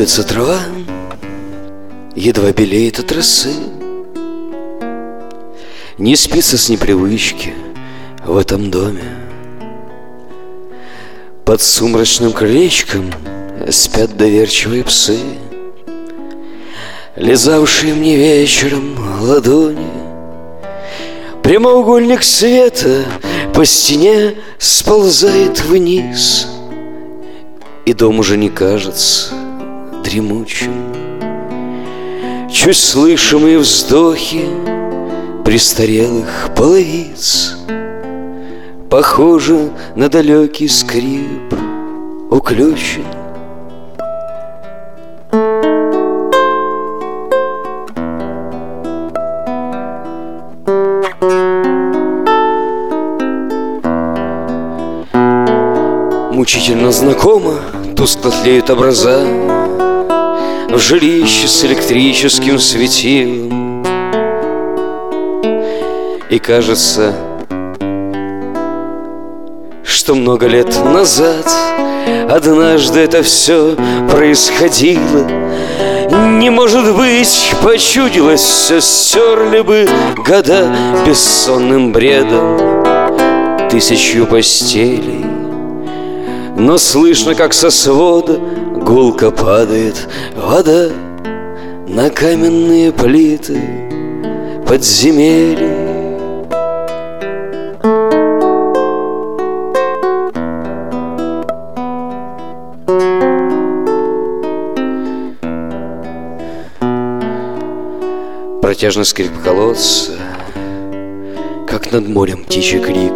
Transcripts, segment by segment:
улице трава едва белеет от росы. Не спится с непривычки в этом доме. Под сумрачным крылечком спят доверчивые псы, лизавшие мне вечером ладони. Прямоугольник света по стене сползает вниз, и дом уже не кажется дремучим. Чуть слышимые вздохи престарелых половиц похожи на далекий скрип уключен. Мучительно знакомо тускло тлеют образа в жилище с электрическим светилом. И кажется, что много лет назад однажды это все происходило. Не может быть, почудилось, все стерли бы года бессонным бредом, тысячью постелей. Но слышно, как со свода гулко падает вода на каменные плиты подземелий. Протяжный скрип колодца, как над морем птичий крик,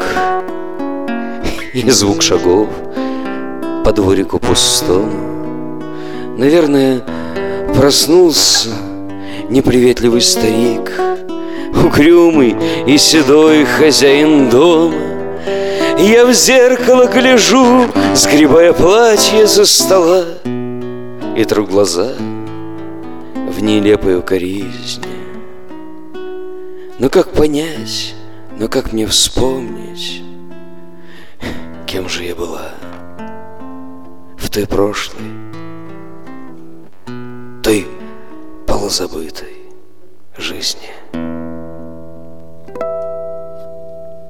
и звук шагов по дворику пустому. Наверное, проснулся неприветливый старик, угрюмый и седой хозяин дома. Я в зеркало гляжу, сгребая платье со стола, и тру глаза в нелепой укоризне. Но как понять, но как мне вспомнить, кем же я была в той прошлой, той полузабытой жизни?